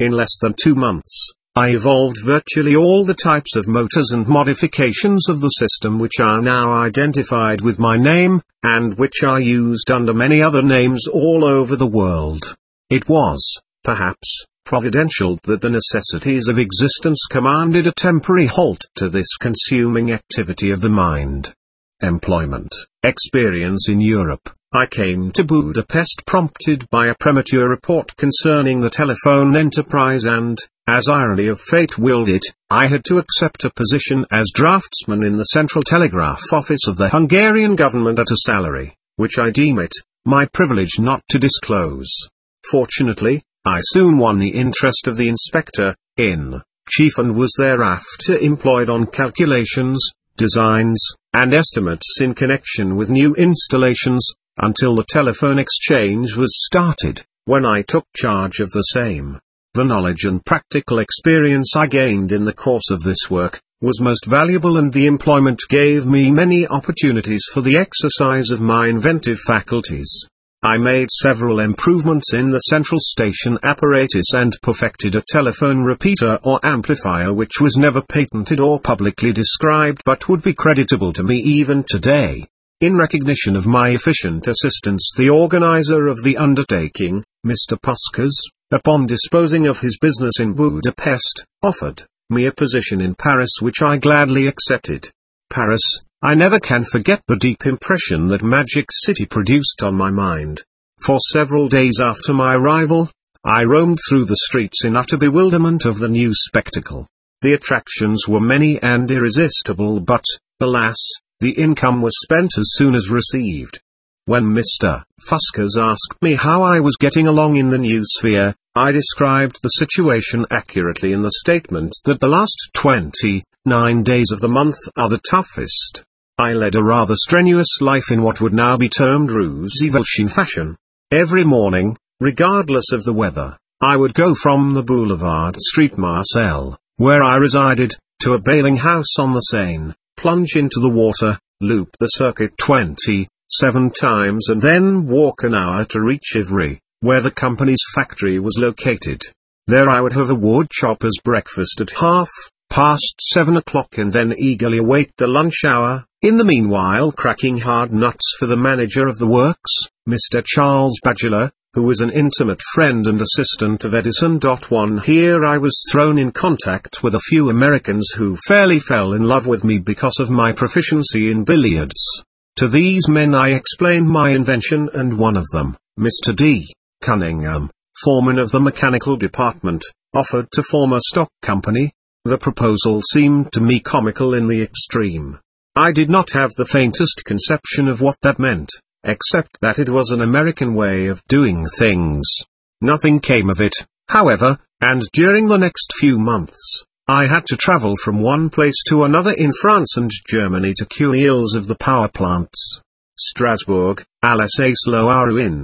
In less than 2 months, I evolved virtually all the types of motors and modifications of the system which are now identified with my name, and which are used under many other names all over the world. It was, perhaps, providential that the necessities of existence commanded a temporary halt to this consuming activity of the mind. Employment, experience in Europe. I came to Budapest prompted by a premature report concerning the telephone enterprise and, as irony of fate willed it, I had to accept a position as draftsman in the Central Telegraph Office of the Hungarian government at a salary, which I deem it my privilege not to disclose. Fortunately, I soon won the interest of the inspector in chief and was thereafter employed on calculations, designs, and estimates in connection with new installations, until the telephone exchange was started, when I took charge of the same. The knowledge and practical experience I gained in the course of this work was most valuable, and the employment gave me many opportunities for the exercise of my inventive faculties. I made several improvements in the central station apparatus and perfected a telephone repeater or amplifier which was never patented or publicly described but would be creditable to me even today. In recognition of my efficient assistance, the organizer of the undertaking, Mr. Puskas, upon disposing of his business in Budapest, offered me a position in Paris which I gladly accepted. Paris, I never can forget the deep impression that Magic City produced on my mind. For several days after my arrival, I roamed through the streets in utter bewilderment of the new spectacle. The attractions were many and irresistible, but, alas, the income was spent as soon as received. When Mr. Puskas asked me how I was getting along in the new sphere, I described the situation accurately in the statement that the last 29 days of the month are the toughest. I led a rather strenuous life in what would now be termed Roosevelt fashion. Every morning, regardless of the weather, I would go from the Boulevard Street Marcel, where I resided, to a bailing house on the Seine, plunge into the water, loop the circuit 27 times and then walk an hour to reach Ivry, where the company's factory was located. There I would have a wood chopper's breakfast at 7:30 o'clock and then eagerly await the lunch hour, in the meanwhile cracking hard nuts for the manager of the works, Mr. Charles Badgeler, who was an intimate friend and assistant of Edison. Here I was thrown in contact with a few Americans who fairly fell in love with me because of my proficiency in billiards. To these men I explained my invention, and one of them, Mr. D. Cunningham, foreman of the mechanical department, offered to form a stock company. The proposal seemed to me comical in the extreme. I did not have the faintest conception of what that meant, except that it was an American way of doing things. Nothing came of it, however, and during the next few months, I had to travel from one place to another in France and Germany to cure ills of the power plants. Strasbourg, Alsace-Lorraine,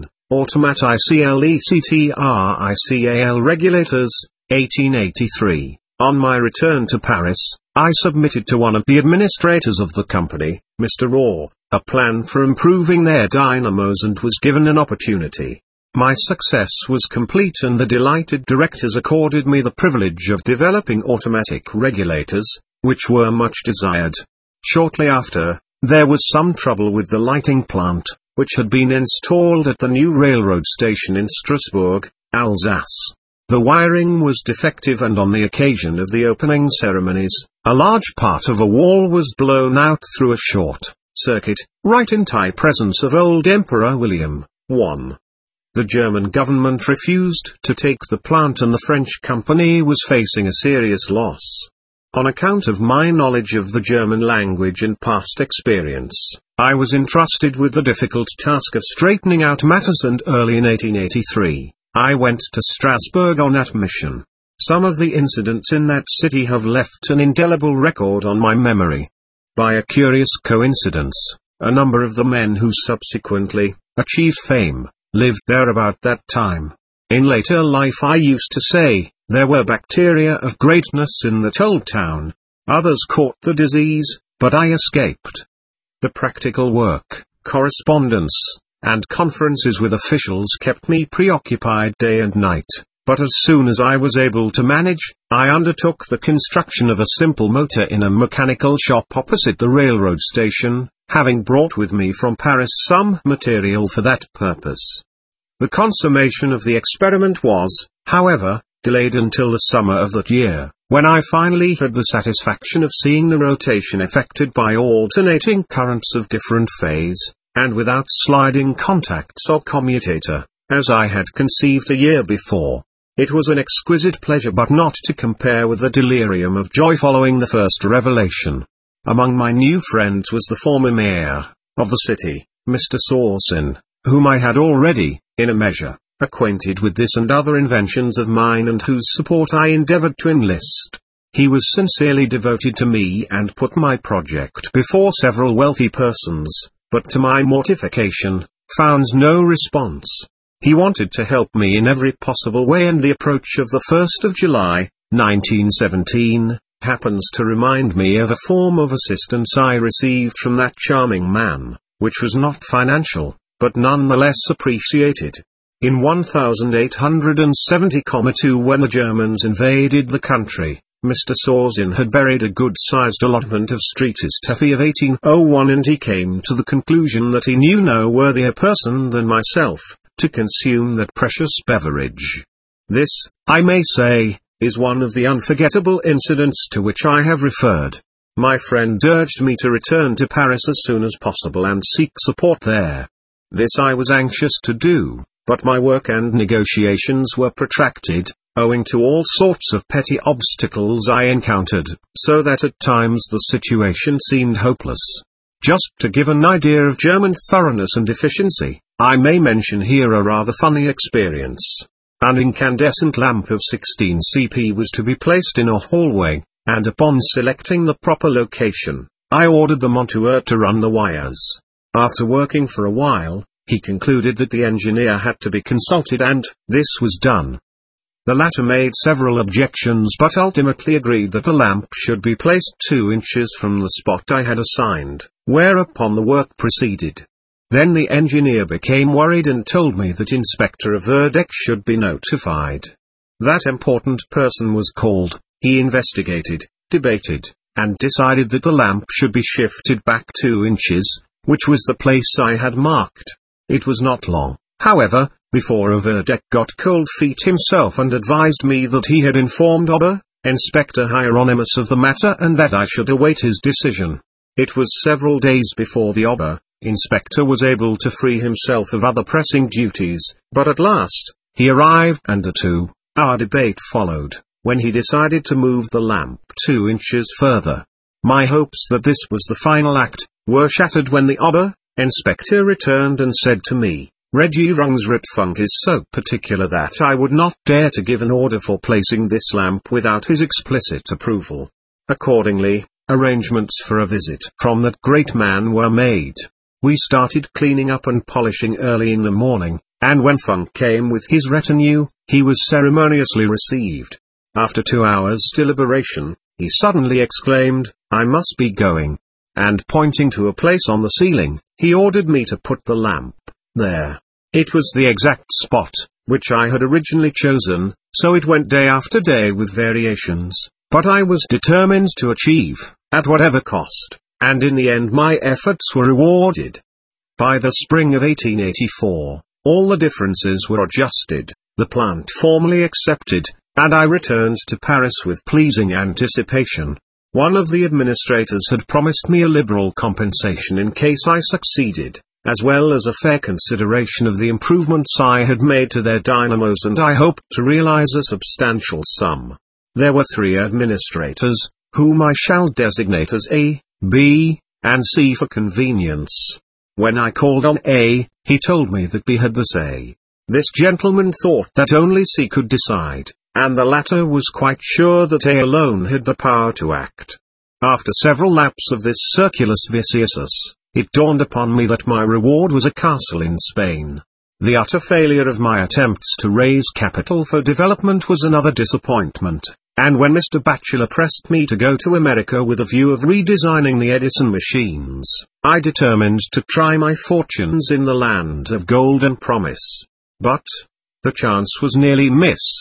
Automat-ICL-ECTR-ICAL regulators, 1883. On my return to Paris, I submitted to one of the administrators of the company, Mr. Raw, a plan for improving their dynamos and was given an opportunity. My success was complete and the delighted directors accorded me the privilege of developing automatic regulators, which were much desired. Shortly after, there was some trouble with the lighting plant, which had been installed at the new railroad station in Strasbourg, Alsace. The wiring was defective and on the occasion of the opening ceremonies, a large part of a wall was blown out through a short circuit, right in presence of old Emperor William I. The German government refused to take the plant and the French company was facing a serious loss. On account of my knowledge of the German language and past experience, I was entrusted with the difficult task of straightening out matters, and early in 1883, I went to Strasbourg on that mission. Some of the incidents in that city have left an indelible record on my memory. By a curious coincidence, a number of the men who subsequently achieved fame lived there about that time. In later life I used to say, there were bacteria of greatness in that old town. Others caught the disease, but I escaped. The practical work, correspondence, and conferences with officials kept me preoccupied day and night. But as soon as I was able to manage, I undertook the construction of a simple motor in a mechanical shop opposite the railroad station, having brought with me from Paris some material for that purpose. The consummation of the experiment was, however, delayed until the summer of that year, when I finally had the satisfaction of seeing the rotation effected by alternating currents of different phase, and without sliding contacts or commutator, as I had conceived a year before. It was an exquisite pleasure, but not to compare with the delirium of joy following the first revelation. Among my new friends was the former mayor of the city, Mr. Sorsin, whom I had already, in a measure, acquainted with this and other inventions of mine, and whose support I endeavored to enlist. He was sincerely devoted to me and put my project before several wealthy persons, but to my mortification, found no response. He wanted to help me in every possible way, and the approach of the 1st of July, 1917, happens to remind me of a form of assistance I received from that charming man, which was not financial, but nonetheless appreciated. In 1870,2, when the Germans invaded the country, Mr. Sorsin had buried a good-sized allotment of streetes Tuffy of 1801, and he came to the conclusion that he knew no worthier person than myself to consume that precious beverage. This, I may say, is one of the unforgettable incidents to which I have referred. My friend urged me to return to Paris as soon as possible and seek support there. This I was anxious to do, but my work and negotiations were protracted, owing to all sorts of petty obstacles I encountered, so that at times the situation seemed hopeless. Just to give an idea of German thoroughness and efficiency, I may mention here a rather funny experience. An incandescent lamp of 16 cp was to be placed in a hallway, and upon selecting the proper location, I ordered the monteur to run the wires. After working for a while, he concluded that the engineer had to be consulted, and this was done. The latter made several objections, but ultimately agreed that the lamp should be placed 2 inches from the spot I had assigned, whereupon the work proceeded. Then the engineer became worried and told me that Inspector Verdeck should be notified. That important person was called. He investigated, debated, and decided that the lamp should be shifted back 2 inches, which was the place I had marked. It was not long, however, before Verdeck got cold feet himself and advised me that he had informed Ober, Inspector Hieronymus, of the matter, and that I should await his decision. It was several days before the Ober, Inspector, was able to free himself of other pressing duties, but at last, he arrived, and a 2-hour debate followed, when he decided to move the lamp 2 inches further. My hopes that this was the final act were shattered when the Ober, Inspector, returned and said to me, "Regierungsratfunk is so particular that I would not dare to give an order for placing this lamp without his explicit approval." Accordingly, arrangements for a visit from that great man were made. We started cleaning up and polishing early in the morning, and when Funk came with his retinue, he was ceremoniously received. After 2 hours' deliberation, he suddenly exclaimed, "I must be going." And pointing to a place on the ceiling, he ordered me to put the lamp there. It was the exact spot which I had originally chosen, so it went day after day with variations, but I was determined to achieve, at whatever cost, and in the end my efforts were rewarded. By the spring of 1884, all the differences were adjusted, the plant formally accepted, and I returned to Paris with pleasing anticipation. One of the administrators had promised me a liberal compensation in case I succeeded, as well as a fair consideration of the improvements I had made to their dynamos, and I hoped to realize a substantial sum. There were 3 administrators, whom I shall designate as A, B, and C for convenience. When I called on A, he told me that B had the say. This gentleman thought that only C could decide, and the latter was quite sure that A alone had the power to act. After several laps of this circulus viciosus, it dawned upon me that my reward was a castle in Spain. The utter failure of my attempts to raise capital for development was another disappointment, and when Mr. Batchelor pressed me to go to America with a view of redesigning the Edison machines, I determined to try my fortunes in the land of gold and promise. But the chance was nearly missed.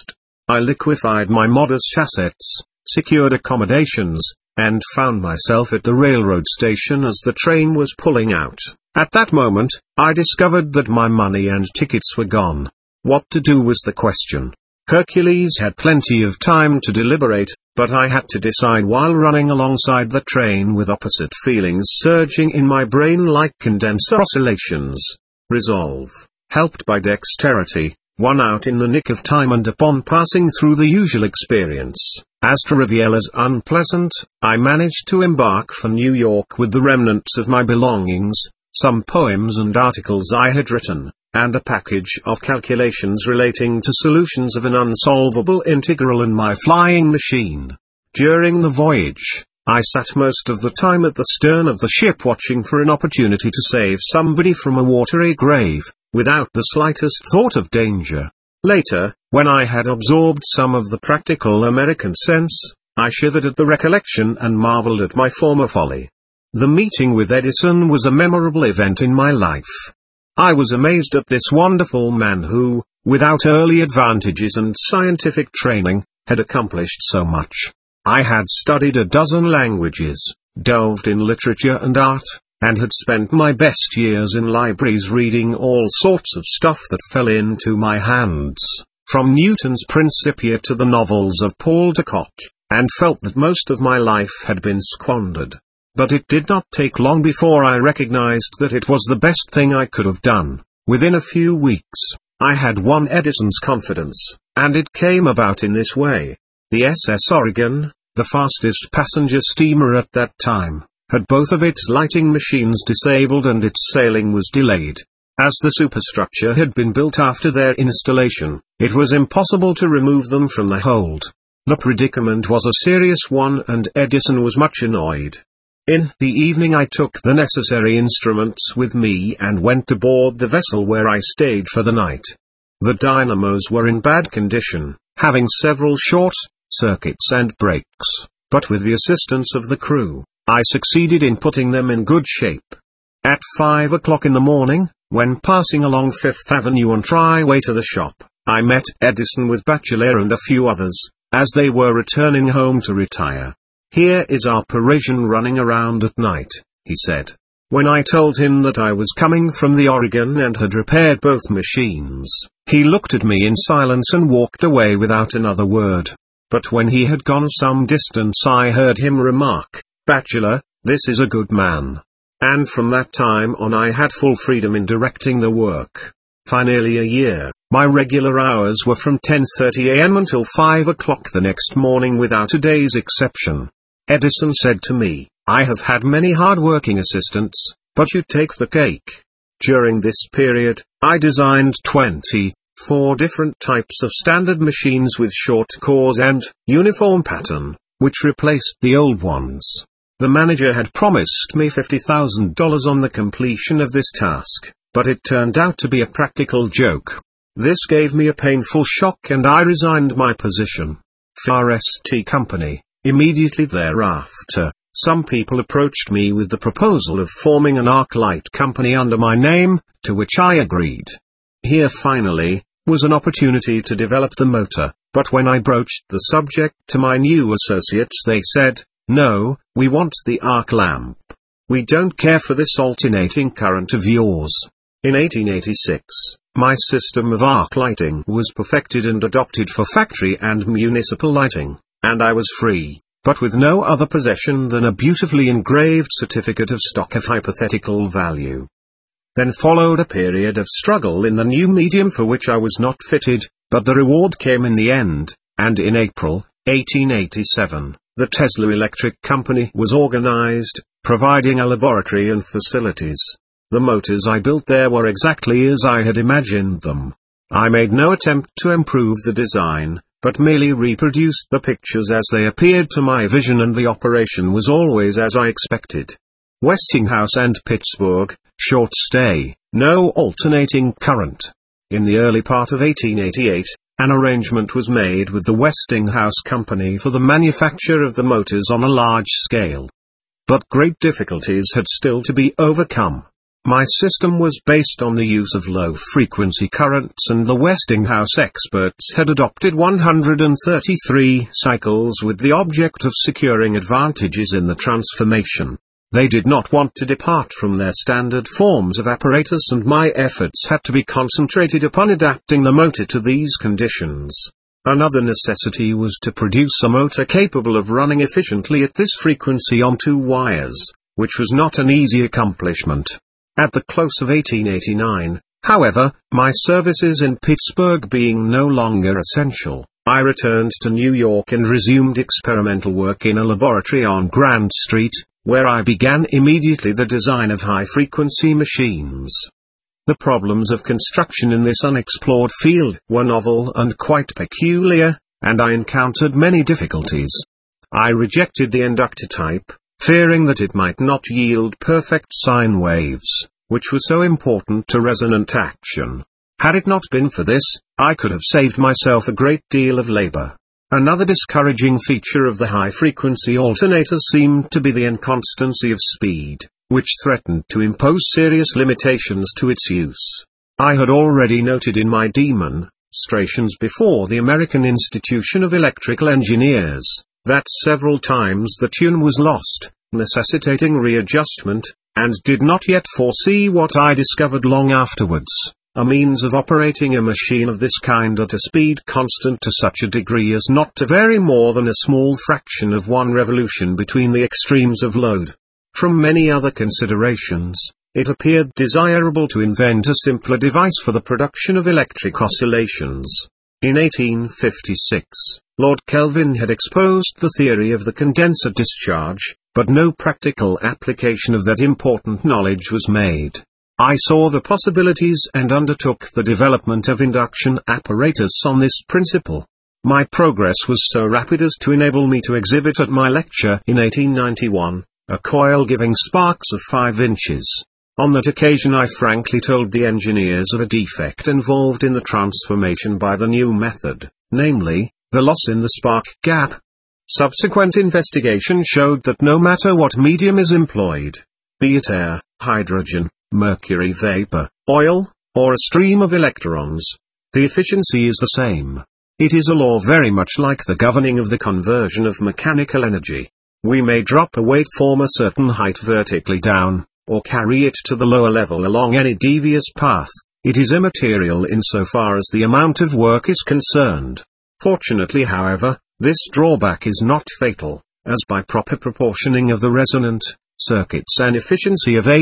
I liquefied my modest assets, secured accommodations, and found myself at the railroad station as the train was pulling out. At that moment, I discovered that my money and tickets were gone. What to do was the question. Hercules had plenty of time to deliberate, but I had to decide while running alongside the train with opposite feelings surging in my brain like condenser oscillations. Resolve, helped by dexterity, won out in the nick of time, and upon passing through the usual experience, as trivial as unpleasant, I managed to embark for New York with the remnants of my belongings, some poems and articles I had written, and a package of calculations relating to solutions of an unsolvable integral in my flying machine. During the voyage, I sat most of the time at the stern of the ship watching for an opportunity to save somebody from a watery grave, without the slightest thought of danger. Later, when I had absorbed some of the practical American sense, I shivered at the recollection and marveled at my former folly. The meeting with Edison was a memorable event in my life. I was amazed at this wonderful man who, without early advantages and scientific training, had accomplished so much. I had studied a dozen languages, delved in literature and art, and had spent my best years in libraries reading all sorts of stuff that fell into my hands, from Newton's Principia to the novels of Paul de Kock, and felt that most of my life had been squandered. But it did not take long before I recognized that it was the best thing I could have done. Within a few weeks, I had won Edison's confidence, and it came about in this way. The SS Oregon, the fastest passenger steamer at that time, had both of its lighting machines disabled and its sailing was delayed. As the superstructure had been built after their installation, it was impossible to remove them from the hold. The predicament was a serious one, and Edison was much annoyed. In the evening I took the necessary instruments with me and went aboard the vessel where I stayed for the night. The dynamos were in bad condition, having several short circuits and breaks, but with the assistance of the crew, I succeeded in putting them in good shape. At 5 o'clock in the morning, when passing along Fifth Avenue on my way to the shop, I met Edison with Batcheller and a few others, as they were returning home to retire. "Here is our Parisian running around at night," he said. When I told him that I was coming from the Oregon and had repaired both machines, he looked at me in silence and walked away without another word. But when he had gone some distance I heard him remark, "Batcheller, this is a good man." And from that time on I had full freedom in directing the work. For nearly a year, my regular hours were from 10:30 a.m. until 5 o'clock the next morning without a day's exception. Edison said to me, "I have had many hard-working assistants, but you take the cake." During this period, I designed 24 different types of standard machines with short cores and uniform pattern, which replaced the old ones. The manager had promised me $50,000 on the completion of this task, but it turned out to be a practical joke. This gave me a painful shock and I resigned my position. FRST Company. Immediately thereafter, some people approached me with the proposal of forming an arc light company under my name, to which I agreed. Here finally, was an opportunity to develop the motor, but when I broached the subject to my new associates they said, "No, we want the arc lamp. We don't care for this alternating current of yours." In 1886, my system of arc lighting was perfected and adopted for factory and municipal lighting, and I was free, but with no other possession than a beautifully engraved certificate of stock of hypothetical value. Then followed a period of struggle in the new medium for which I was not fitted, but the reward came in the end, and in April, 1887, the Tesla Electric Company was organized, providing a laboratory and facilities. The motors I built there were exactly as I had imagined them. I made no attempt to improve the design, but merely reproduced the pictures as they appeared to my vision, and the operation was always as I expected. Westinghouse and Pittsburgh, short stay, no alternating current. In the early part of 1888, an arrangement was made with the Westinghouse Company for the manufacture of the motors on a large scale. But great difficulties had still to be overcome. My system was based on the use of low-frequency currents, and the Westinghouse experts had adopted 133 cycles with the object of securing advantages in the transformation. They did not want to depart from their standard forms of apparatus, and my efforts had to be concentrated upon adapting the motor to these conditions. Another necessity was to produce a motor capable of running efficiently at this frequency on 2 wires, which was not an easy accomplishment. At the close of 1889, however, my services in Pittsburgh being no longer essential, I returned to New York and resumed experimental work in a laboratory on Grand Street, where I began immediately the design of high-frequency machines. The problems of construction in this unexplored field were novel and quite peculiar, and I encountered many difficulties. I rejected the inductor type, fearing that it might not yield perfect sine waves, which were so important to resonant action. Had it not been for this, I could have saved myself a great deal of labor. Another discouraging feature of the high-frequency alternator seemed to be the inconstancy of speed, which threatened to impose serious limitations to its use. I had already noted in my demonstrations before the American Institution of Electrical Engineers, that several times the tune was lost, necessitating readjustment, and did not yet foresee what I discovered long afterwards. A means of operating a machine of this kind at a speed constant to such a degree as not to vary more than a small fraction of 1 revolution between the extremes of load. From many other considerations, it appeared desirable to invent a simpler device for the production of electric oscillations. In 1856, Lord Kelvin had exposed the theory of the condenser discharge, but no practical application of that important knowledge was made. I saw the possibilities and undertook the development of induction apparatus on this principle. My progress was so rapid as to enable me to exhibit at my lecture in 1891, a coil giving sparks of 5 inches. On that occasion I frankly told the engineers of a defect involved in the transformation by the new method, namely, the loss in the spark gap. Subsequent investigation showed that no matter what medium is employed, be it air, hydrogen, mercury vapor, oil, or a stream of electrons, the efficiency is the same. It is a law very much like the governing of the conversion of mechanical energy. We may drop a weight from a certain height vertically down, or carry it to the lower level along any devious path. It is immaterial insofar as the amount of work is concerned. Fortunately, however, this drawback is not fatal, as by proper proportioning of the resonant circuits an efficiency of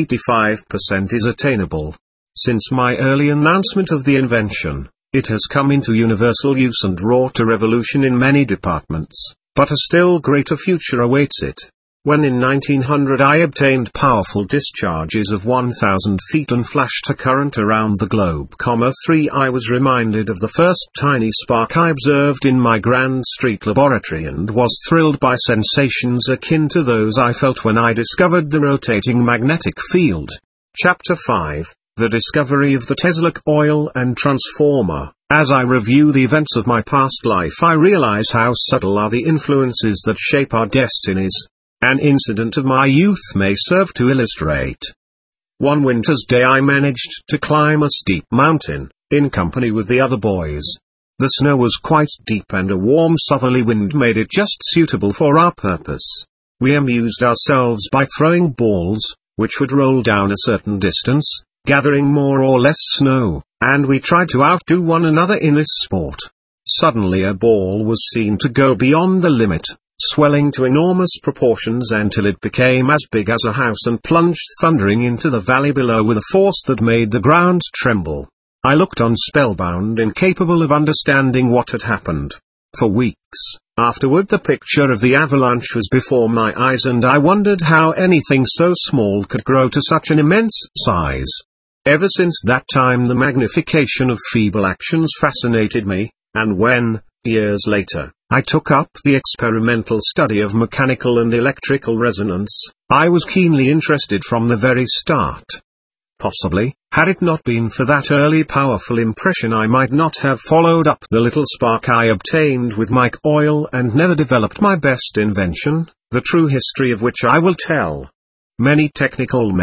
85% is attainable. Since my early announcement of the invention, it has come into universal use and wrought a revolution in many departments, but a still greater future awaits it. When in 1900 I obtained powerful discharges of 1,000 feet and flashed a current around the globe, 3 I was reminded of the first tiny spark I observed in my Grand Street laboratory and was thrilled by sensations akin to those I felt when I discovered the rotating magnetic field. Chapter 5, The Discovery of the Tesla Coil and Transformer. As I review the events of my past life, I realize how subtle are the influences that shape our destinies. An incident of my youth may serve to illustrate. One winter's day I managed to climb a steep mountain, in company with the other boys. The snow was quite deep and a warm southerly wind made it just suitable for our purpose. We amused ourselves by throwing balls, which would roll down a certain distance, gathering more or less snow, and we tried to outdo one another in this sport. Suddenly a ball was seen to go beyond the limit, swelling to enormous proportions until it became as big as a house and plunged thundering into the valley below with a force that made the ground tremble. I looked on spellbound, incapable of understanding what had happened. For weeks afterward the picture of the avalanche was before my eyes, and I wondered how anything so small could grow to such an immense size. Ever since that time the magnification of feeble actions fascinated me, and when, years later, I took up the experimental study of mechanical and electrical resonance, I was keenly interested from the very start. Possibly, had it not been for that early powerful impression, I might not have followed up the little spark I obtained with my coil and never developed my best invention, the true history of which I will tell. Many technical men,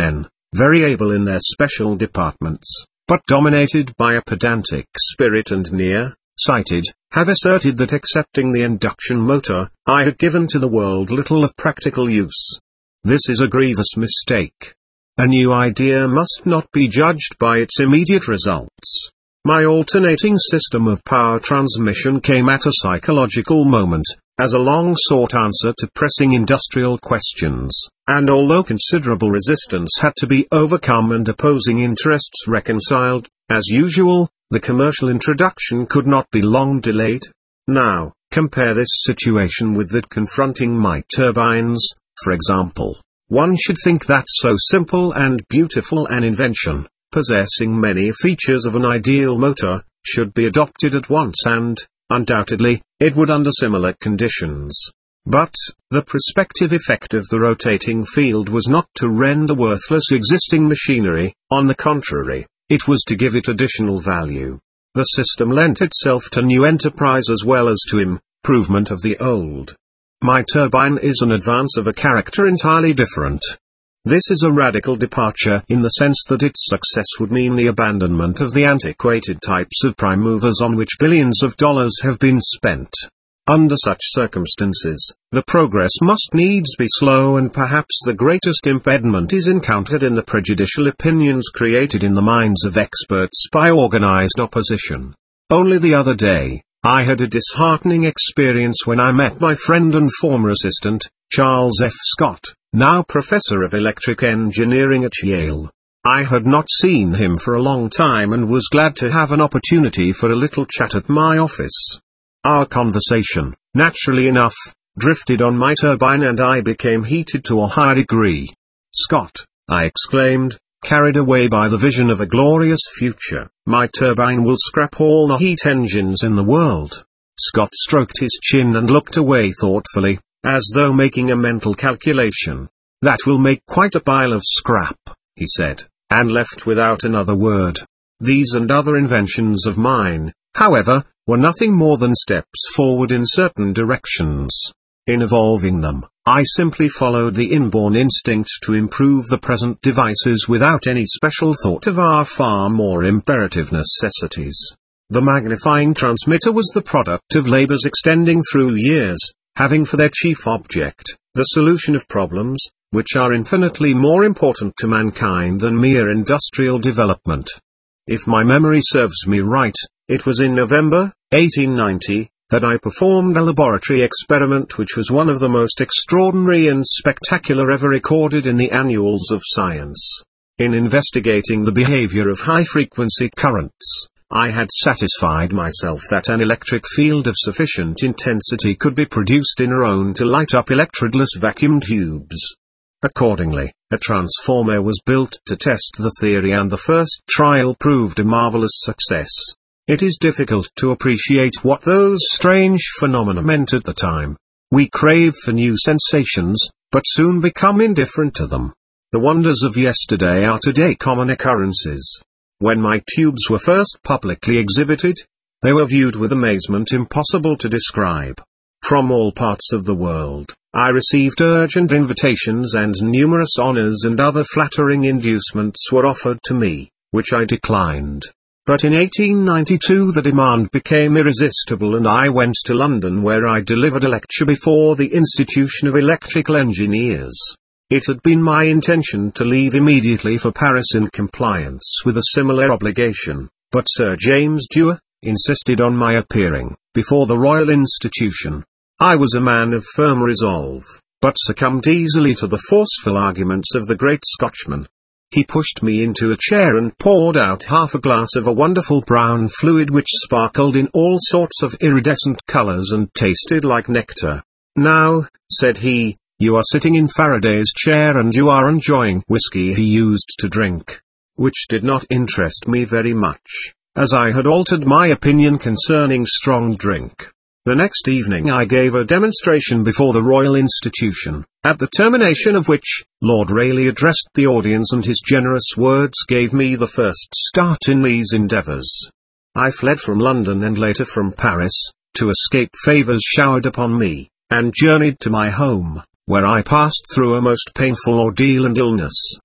very able in their special departments, but dominated by a pedantic spirit and near-sighted, have asserted that excepting the induction motor, I had given to the world little of practical use. This is a grievous mistake. A new idea must not be judged by its immediate results. My alternating system of power transmission came at a psychological moment, as a long-sought answer to pressing industrial questions, and although considerable resistance had to be overcome and opposing interests reconciled, as usual, the commercial introduction could not be long delayed. Now, compare this situation with that confronting my turbines, for example. One should think that so simple and beautiful an invention, possessing many features of an ideal motor, should be adopted at once and, undoubtedly, it would under similar conditions. But, the prospective effect of the rotating field was not to render worthless existing machinery, on the contrary, it was to give it additional value. The system lent itself to new enterprise as well as to improvement of the old. My turbine is an advance of a character entirely different. This is a radical departure in the sense that its success would mean the abandonment of the antiquated types of prime movers on which billions of dollars have been spent. Under such circumstances, the progress must needs be slow, and perhaps the greatest impediment is encountered in the prejudicial opinions created in the minds of experts by organized opposition. Only the other day, I had a disheartening experience when I met my friend and former assistant, Charles F. Scott, now professor of electric engineering at Yale. I had not seen him for a long time and was glad to have an opportunity for a little chat at my office. Our conversation, naturally enough, drifted on my turbine, and I became heated to a high degree. "Scott," I exclaimed, carried away by the vision of a glorious future, "my turbine will scrap all the heat engines in the world." Scott stroked his chin and looked away thoughtfully, as though making a mental calculation. "That will make quite a pile of scrap," he said, and left without another word. These and other inventions of mine, however, were nothing more than steps forward in certain directions. In evolving them, I simply followed the inborn instinct to improve the present devices without any special thought of our far more imperative necessities. The magnifying transmitter was the product of labors extending through years, having for their chief object, the solution of problems, which are infinitely more important to mankind than mere industrial development. If my memory serves me right, it was in November, 1890, that I performed a laboratory experiment which was one of the most extraordinary and spectacular ever recorded in the annals of science. In investigating the behavior of high-frequency currents, I had satisfied myself that an electric field of sufficient intensity could be produced in a zone to light up electrodless vacuum tubes. Accordingly, a transformer was built to test the theory, and the first trial proved a marvelous success. It is difficult to appreciate what those strange phenomena meant at the time. We crave for new sensations, but soon become indifferent to them. The wonders of yesterday are today common occurrences. When my tubes were first publicly exhibited, they were viewed with amazement impossible to describe. From all parts of the world, I received urgent invitations, and numerous honors and other flattering inducements were offered to me, which I declined. But in 1892 the demand became irresistible, and I went to London, where I delivered a lecture before the Institution of Electrical Engineers. It had been my intention to leave immediately for Paris in compliance with a similar obligation, but Sir James Dewar insisted on my appearing before the Royal Institution. I was a man of firm resolve, but succumbed easily to the forceful arguments of the great Scotchman. He pushed me into a chair and poured out half a glass of a wonderful brown fluid which sparkled in all sorts of iridescent colors and tasted like nectar. "Now," said he, "you are sitting in Faraday's chair and you are enjoying whiskey." He used to drink, which did not interest me very much, as I had altered my opinion concerning strong drink. The next evening I gave a demonstration before the Royal Institution, at the termination of which, Lord Rayleigh addressed the audience, and his generous words gave me the first start in these endeavors. I fled from London and later from Paris, to escape favors showered upon me, and journeyed to my home, where I passed through a most painful ordeal and illness.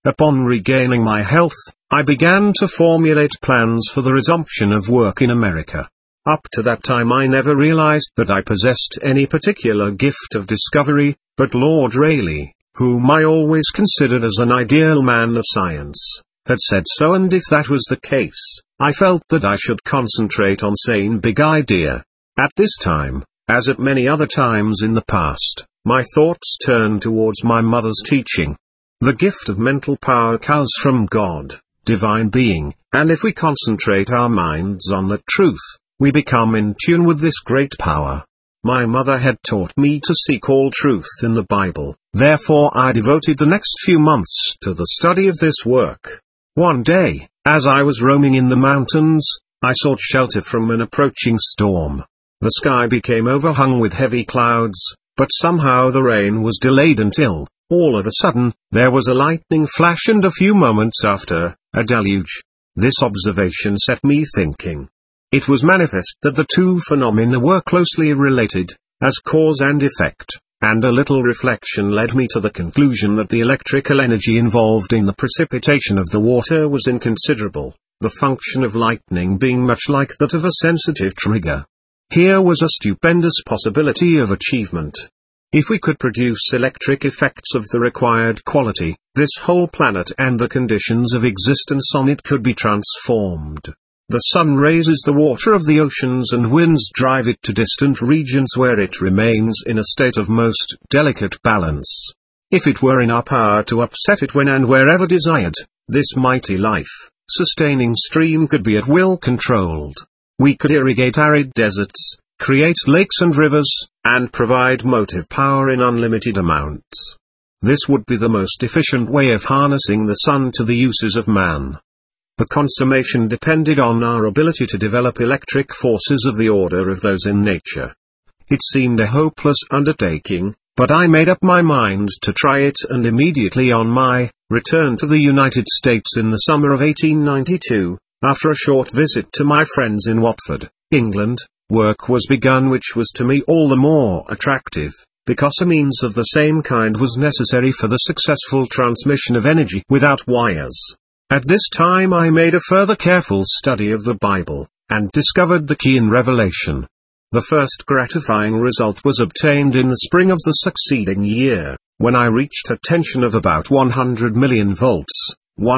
Upon regaining my health, I began to formulate plans for the resumption of work in America. Up to that time I never realized that I possessed any particular gift of discovery, but Lord Rayleigh, whom I always considered as an ideal man of science, had said so, and if that was the case, I felt that I should concentrate on sane big idea. At this time, as at many other times in the past, my thoughts turned towards my mother's teaching. The gift of mental power comes from God, divine being, and if we concentrate our minds on that truth, we become in tune with this great power. My mother had taught me to seek all truth in the Bible, therefore I devoted the next few months to the study of this work. One day, as I was roaming in the mountains, I sought shelter from an approaching storm. The sky became overhung with heavy clouds, but somehow the rain was delayed until, all of a sudden, there was a lightning flash and a few moments after, a deluge. This observation set me thinking. It was manifest that the two phenomena were closely related, as cause and effect, and a little reflection led me to the conclusion that the electrical energy involved in the precipitation of the water was inconsiderable, the function of lightning being much like that of a sensitive trigger. Here was a stupendous possibility of achievement. If we could produce electric effects of the required quality, this whole planet and the conditions of existence on it could be transformed. The sun raises the water of the oceans and winds drive it to distant regions where it remains in a state of most delicate balance. If it were in our power to upset it when and wherever desired, this mighty life-sustaining stream could be at will controlled. We could irrigate arid deserts, create lakes and rivers, and provide motive power in unlimited amounts. This would be the most efficient way of harnessing the sun to the uses of man. The consummation depended on our ability to develop electric forces of the order of those in nature. It seemed a hopeless undertaking, but I made up my mind to try it, and immediately on my return to the United States in the summer of 1892, after a short visit to my friends in Watford, England, work was begun which was to me all the more attractive, because a means of the same kind was necessary for the successful transmission of energy without wires. At this time I made a further careful study of the Bible, and discovered the key in Revelation. The first gratifying result was obtained in the spring of the succeeding year, when I reached a tension of about 100 million volts,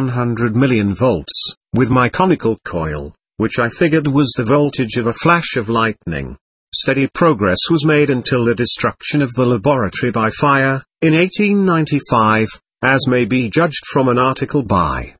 with my conical coil, which I figured was the voltage of a flash of lightning. Steady progress was made until the destruction of the laboratory by fire, in 1895, as may be judged from an article by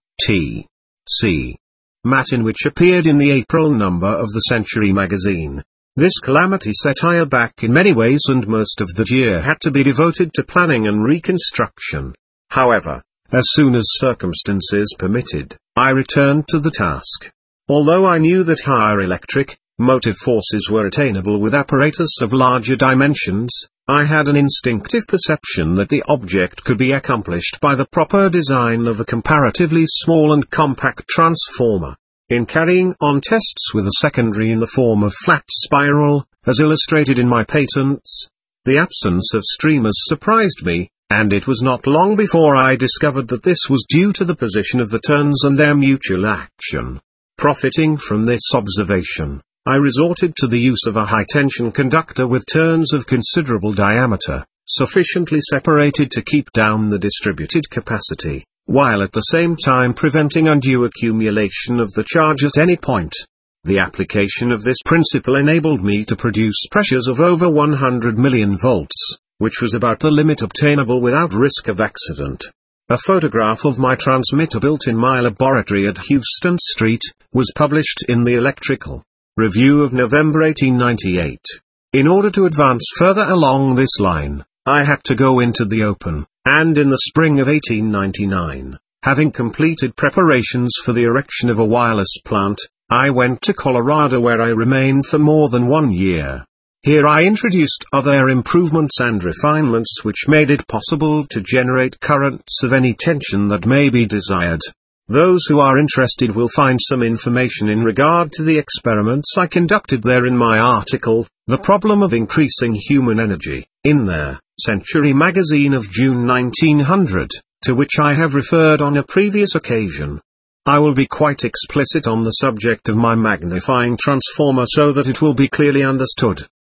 T.C. Matin which appeared in the April number of the Century magazine. This calamity set I aback in many ways, and most of that year had to be devoted to planning and reconstruction. However, as soon as circumstances permitted, I returned to the task. Although I knew that higher electric, motive forces were attainable with apparatus of larger dimensions, I had an instinctive perception that the object could be accomplished by the proper design of a comparatively small and compact transformer. In carrying on tests with a secondary in the form of flat spiral, as illustrated in my patents, the absence of streamers surprised me, and it was not long before I discovered that this was due to the position of the turns and their mutual action. Profiting from this observation, I resorted to the use of a high-tension conductor with turns of considerable diameter, sufficiently separated to keep down the distributed capacity, while at the same time preventing undue accumulation of the charge at any point. The application of this principle enabled me to produce pressures of over 100 million volts, which was about the limit obtainable without risk of accident. A photograph of my transmitter built in my laboratory at Houston Street was published in the Electrical Review of November 1898. In order to advance further along this line, I had to go into the open, and in the spring of 1899, having completed preparations for the erection of a wireless plant, I went to Colorado, where I remained for more than 1 year. Here I introduced other improvements and refinements which made it possible to generate currents of any tension that may be desired. Those who are interested will find some information in regard to the experiments I conducted there in my article, The Problem of Increasing Human Energy, in their Century magazine of June 1900. to which I have referred on a previous occasion. I will be quite explicit on the subject of my magnifying transformer so that it will be clearly understood.